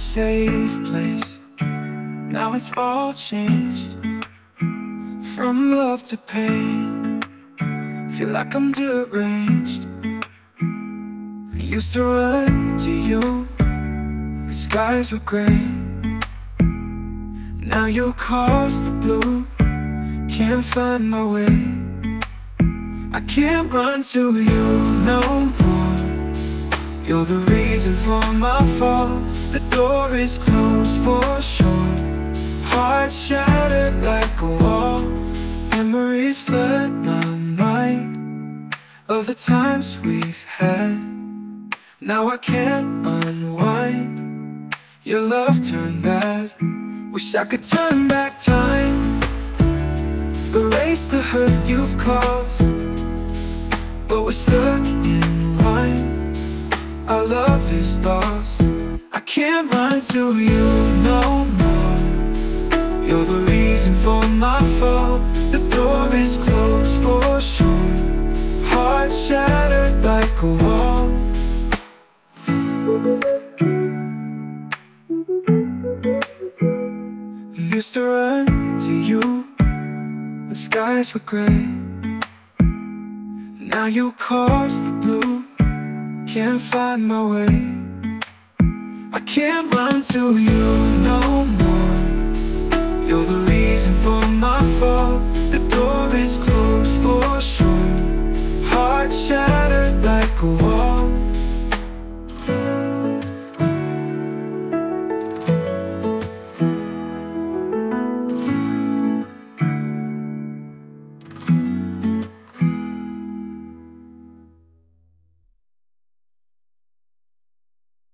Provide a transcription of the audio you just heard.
safe place. Now it's all changed, from love to pain. Feel like I'm deranged. I used to run to you, the skies were gray. Now you cross the blue, can't find my way. I can't run to you no more. You're the reason for my fall. The door is closed for sure. Heart shattered like a wall. Memories flood my mind of the times we've had. Now I can't unwind. Your love turned bad. Wish I could turn back time, erase the hurt you've caused, but we're stuck in wine. Our love is lost. I can't run to you no more. You're the reason for my fall. The door is closed for sure. Heart shattered like a wall. Used to run to you when skies were gray. Now you cross the blue, can't find my way. I can't run to you no more.